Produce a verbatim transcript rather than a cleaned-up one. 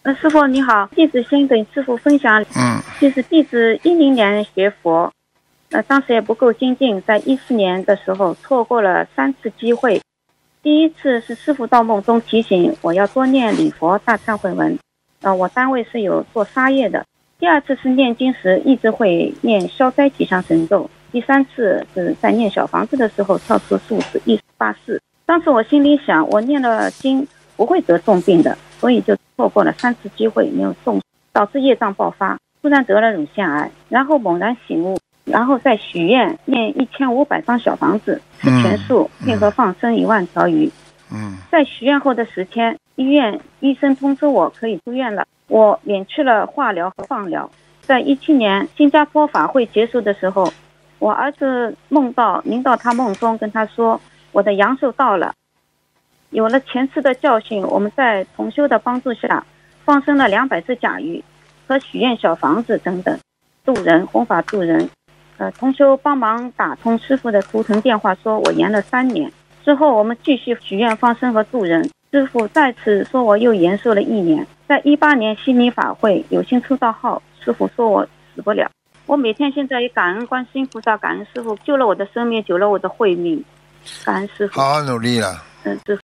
呃，师傅你好，弟子先跟师傅分享， 嗯， 就是弟子一零年学佛，呃，当时也不够精进，在一四年的时候错过了三次机会。第一次是师傅到梦中提醒我要多念礼佛大忏悔文，呃，我单位是有做沙业的。第二次是念经时一直会念消灾吉祥神咒。第三次是在念小房子的时候跳出数字一八四。当时我心里想，我念了经不会得重病的，所以就错过了三次机会没有送，导致业障爆发，突然得了乳腺癌，然后猛然醒悟，然后再许愿念一千五百张小房子，吃全素，配合放生一万条鱼。 嗯， 在许愿后的十天，医院医生通知我可以出院了，我免去了化疗和放疗。在一七年新加坡法会结束的时候，我儿子梦到您到他梦中跟他说，我的阳寿到了。有了前次的教训，我们在同修的帮助下放生了两百只甲鱼和许愿小房子等等，渡人弘法渡人。呃，同修帮忙打通师傅的图腾电话，说我延了三年。之后我们继续许愿放生和渡人，师傅再次说我又延寿了一年。在一八年悉尼法会有幸抽到号，师傅说我死不了。我每天现在也感恩观世音菩萨，感恩师傅救了我的生命，救了我的慧命，感恩师傅。 好好努力了。 嗯，师傅。